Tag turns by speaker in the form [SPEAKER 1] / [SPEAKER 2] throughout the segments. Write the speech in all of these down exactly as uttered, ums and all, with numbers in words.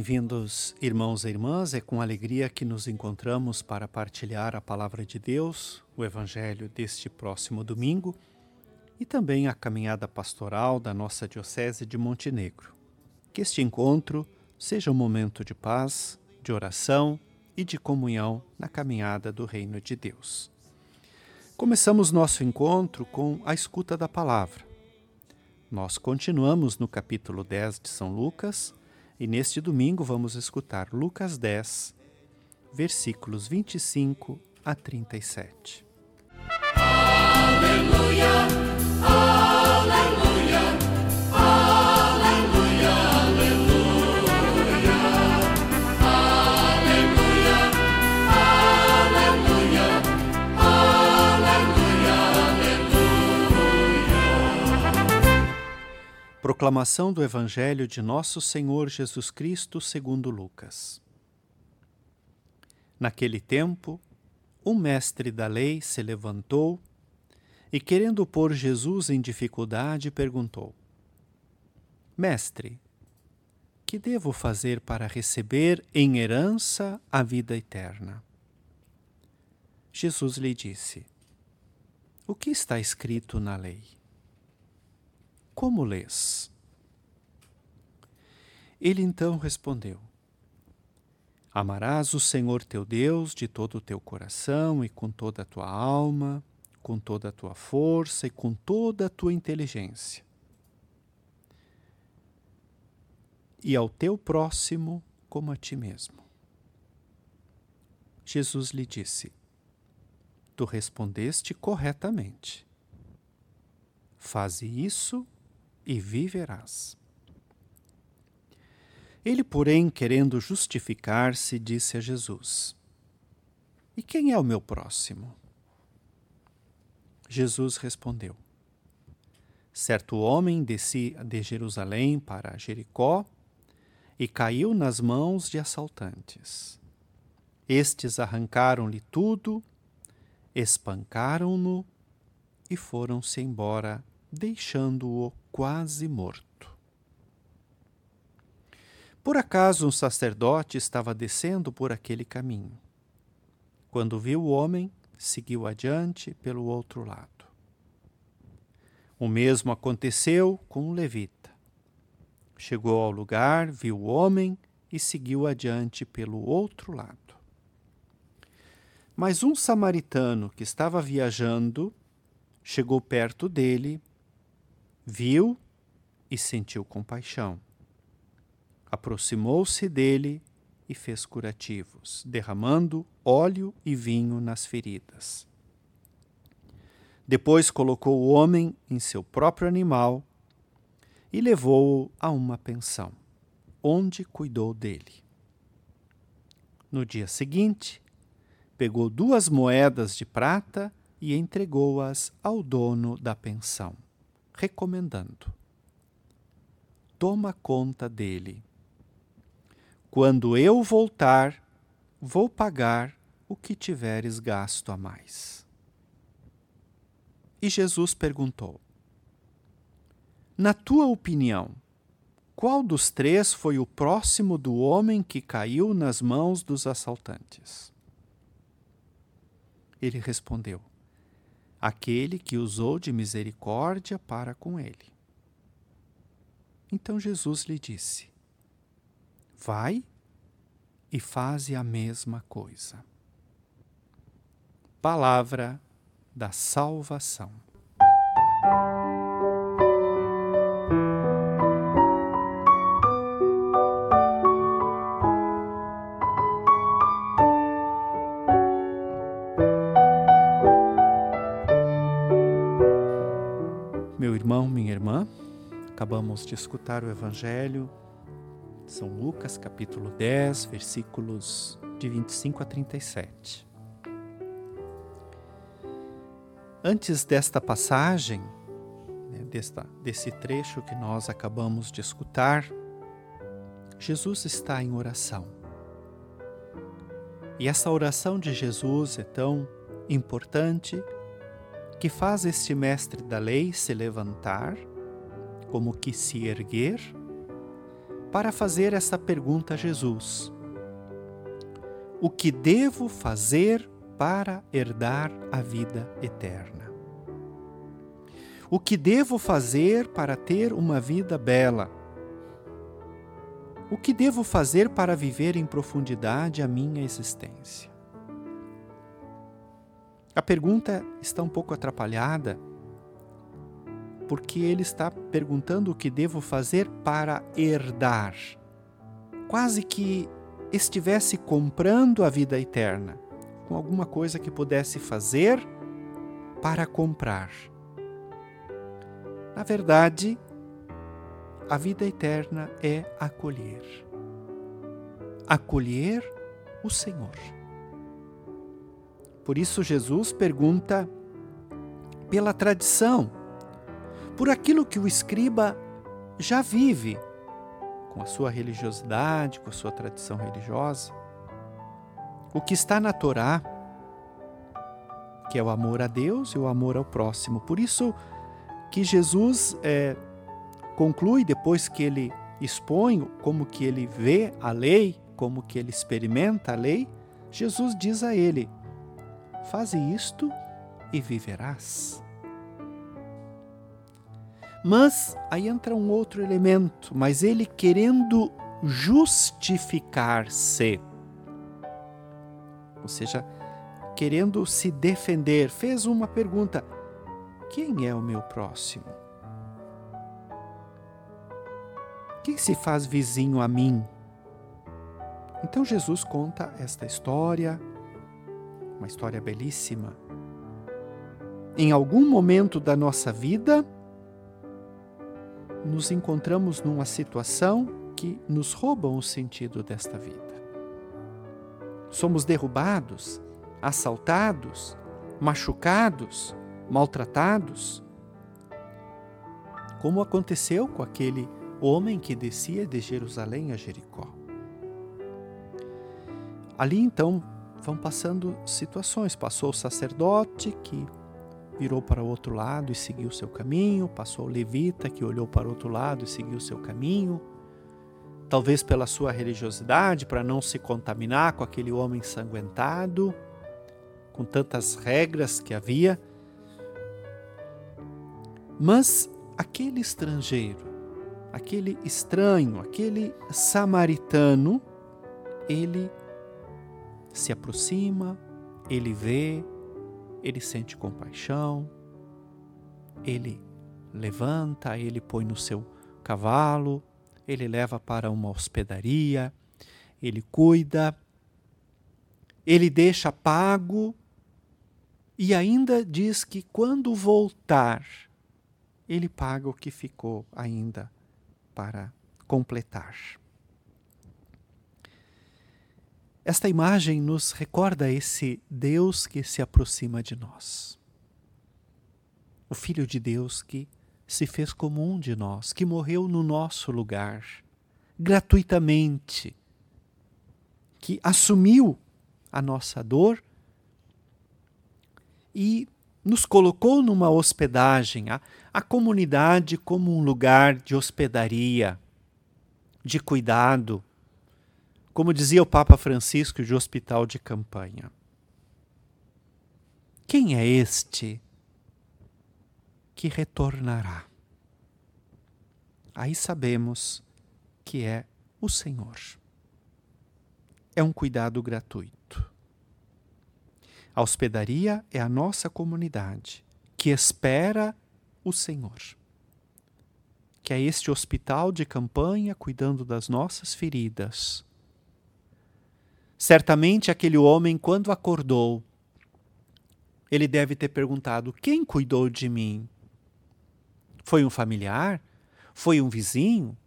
[SPEAKER 1] Bem-vindos, irmãos e irmãs. É com alegria que nos encontramos para partilhar a Palavra de Deus, o Evangelho deste próximo domingo e também a caminhada pastoral da nossa Diocese de Montenegro. Que este encontro seja um momento de paz, de oração e de comunhão na caminhada do Reino de Deus. Começamos nosso encontro com a escuta da Palavra. Nós continuamos no capítulo dez de São Lucas, e neste domingo vamos escutar Lucas dez, versículos vinte e cinco a trinta e sete.
[SPEAKER 2] Aleluia, aleluia, aleluia, aleluia, aleluia, aleluia, aleluia.
[SPEAKER 1] Proclamação do Evangelho de Nosso Senhor Jesus Cristo segundo Lucas. Naquele tempo, um mestre da lei se levantou e, querendo pôr Jesus em dificuldade, perguntou: Mestre, que devo fazer para receber em herança a vida eterna? Jesus lhe disse: O que está escrito na lei? Como lês? Ele então respondeu: Amarás o Senhor teu Deus de todo o teu coração e com toda a tua alma, com toda a tua força e com toda a tua inteligência. E ao teu próximo como a ti mesmo. Jesus lhe disse: Tu respondeste corretamente. Faze isso e viverás. Ele, porém, querendo justificar-se, disse a Jesus: E quem é o meu próximo? Jesus respondeu: Certo homem descia de Jerusalém para Jericó e caiu nas mãos de assaltantes. Estes arrancaram-lhe tudo, espancaram-no e foram-se embora, deixando-o quase morto. Por acaso um sacerdote estava descendo por aquele caminho. Quando viu o homem, seguiu adiante pelo outro lado. O mesmo aconteceu com um levita. Chegou ao lugar, viu o homem e seguiu adiante pelo outro lado. Mas um samaritano que estava viajando chegou perto dele, viu e sentiu compaixão. Aproximou-se dele e fez curativos, derramando óleo e vinho nas feridas. Depois colocou o homem em seu próprio animal e levou-o a uma pensão, onde cuidou dele. No dia seguinte, pegou duas moedas de prata e entregou-as ao dono da pensão, recomendando: Toma conta dele. Quando eu voltar, vou pagar o que tiveres gasto a mais. E Jesus perguntou: Na tua opinião, qual dos três foi o próximo do homem que caiu nas mãos dos assaltantes? Ele respondeu: Aquele que usou de misericórdia para com ele. Então Jesus lhe disse: Vai e faze a mesma coisa. Palavra da salvação. Meu irmão, minha irmã, acabamos de escutar o Evangelho de São Lucas, capítulo dez, versículos de vinte e cinco a trinta e sete. Antes desta passagem, né, desta, desse trecho que nós acabamos de escutar, Jesus está em oração. E essa oração de Jesus é tão importante que faz este mestre da lei se levantar, como que se erguer, para fazer essa pergunta a Jesus: o que devo fazer para herdar a vida eterna? O que devo fazer para ter uma vida bela? O que devo fazer para viver em profundidade a minha existência? A pergunta está um pouco atrapalhada, porque ele está perguntando o que devo fazer para herdar. Quase que estivesse comprando a vida eterna, com alguma coisa que pudesse fazer para comprar. Na verdade, a vida eterna é acolher. Acolher o Senhor. Por isso Jesus pergunta pela tradição, por aquilo que o escriba já vive, com a sua religiosidade, com a sua tradição religiosa, o que está na Torá, que é o amor a Deus e o amor ao próximo. Por isso que Jesus é, conclui, depois que ele expõe como que ele vê a lei, como que ele experimenta a lei, Jesus diz a ele: faze isto e viverás. Mas aí entra um outro elemento, mas ele querendo justificar-se, ou seja, querendo se defender, fez uma pergunta: quem é o meu próximo? Quem se faz vizinho a mim? Então Jesus conta esta história, uma história belíssima. Em algum momento da nossa vida, nos encontramos numa situação que nos rouba o sentido desta vida. Somos derrubados, assaltados, machucados, maltratados, como aconteceu com aquele homem que descia de Jerusalém a Jericó. Ali então vão passando situações. Passou o sacerdote que virou para o outro lado e seguiu o seu caminho, passou o levita que olhou para o outro lado e seguiu o seu caminho, talvez pela sua religiosidade, para não se contaminar com aquele homem ensanguentado, com tantas regras que havia. Mas aquele estrangeiro, aquele estranho, aquele samaritano, ele se aproxima, ele vê, ele sente compaixão, ele levanta, ele põe no seu cavalo, ele leva para uma hospedaria, ele cuida, ele deixa pago e ainda diz que quando voltar, ele paga o que ficou ainda para completar. Esta imagem nos recorda esse Deus que se aproxima de nós. O Filho de Deus que se fez como um de nós, que morreu no nosso lugar, gratuitamente, que assumiu a nossa dor e nos colocou numa hospedagem, a, a comunidade como um lugar de hospedaria, de cuidado, como dizia o Papa Francisco, de hospital de campanha. Quem é este que retornará? Aí sabemos que é o Senhor. É um cuidado gratuito. A hospedaria é a nossa comunidade que espera o Senhor. Que é este hospital de campanha cuidando das nossas feridas. Certamente aquele homem, quando acordou, ele deve ter perguntado: quem cuidou de mim? Foi um familiar? Foi um vizinho?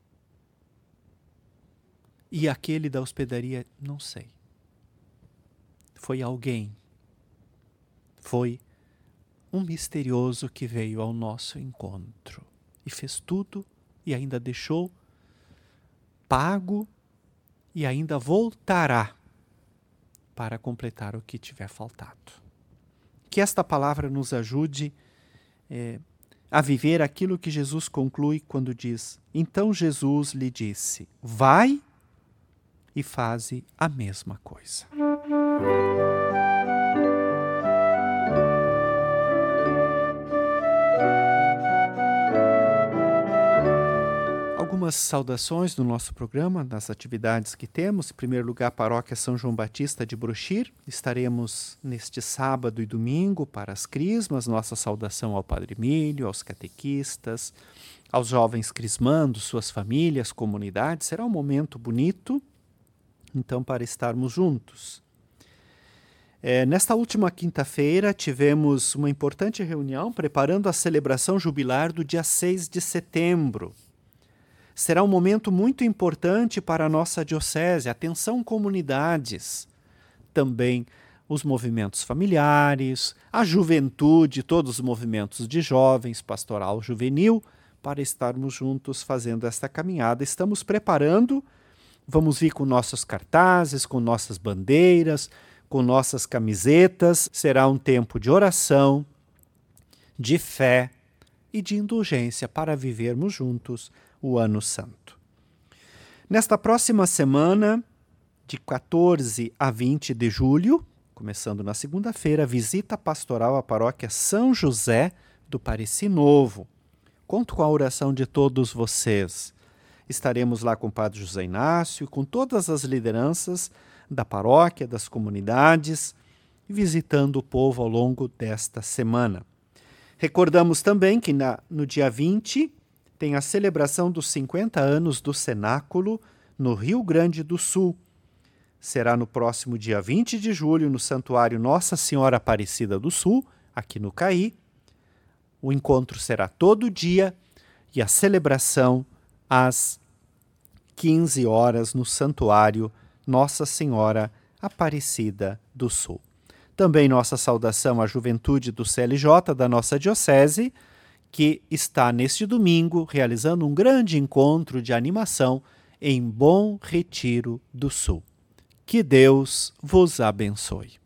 [SPEAKER 1] E aquele da hospedaria, não sei. Foi alguém. Foi um misterioso que veio ao nosso encontro e fez tudo e ainda deixou pago e ainda voltará para completar o que tiver faltado. Que esta palavra nos ajude é, a viver aquilo que Jesus conclui quando diz: então Jesus lhe disse, vai e faze a mesma coisa. Algumas saudações do nosso programa, das atividades que temos. Em primeiro lugar, Paróquia São João Batista de Brochir. Estaremos neste sábado e domingo para as crismas. Nossa saudação ao Padre Emílio, aos catequistas, aos jovens crismandos, suas famílias, comunidades. Será um momento bonito, então, para estarmos juntos. É, nesta última quinta-feira, tivemos uma importante reunião preparando a celebração jubilar do dia seis de setembro. Será um momento muito importante para a nossa diocese. Atenção, comunidades, também os movimentos familiares, a juventude, todos os movimentos de jovens, pastoral juvenil, para estarmos juntos fazendo esta caminhada. Estamos preparando, vamos vir com nossos cartazes, com nossas bandeiras, com nossas camisetas. Será um tempo de oração, de fé e de indulgência para vivermos juntos o Ano Santo. Nesta próxima semana, de quatorze a vinte de julho, começando na segunda-feira, visita pastoral à paróquia São José do Pareci Novo. Conto com a oração de todos vocês. Estaremos lá com o Padre José Inácio e com todas as lideranças da paróquia, das comunidades, visitando o povo ao longo desta semana. Recordamos também que na, no dia vinte tem a celebração dos cinquenta anos do Cenáculo no Rio Grande do Sul. Será no próximo dia vinte de julho, no Santuário Nossa Senhora Aparecida do Sul, aqui no Caí. O encontro será todo dia e a celebração às quinze horas no Santuário Nossa Senhora Aparecida do Sul. Também nossa saudação à juventude do C L J da nossa diocese, que está neste domingo realizando um grande encontro de animação em Bom Retiro do Sul. Que Deus vos abençoe.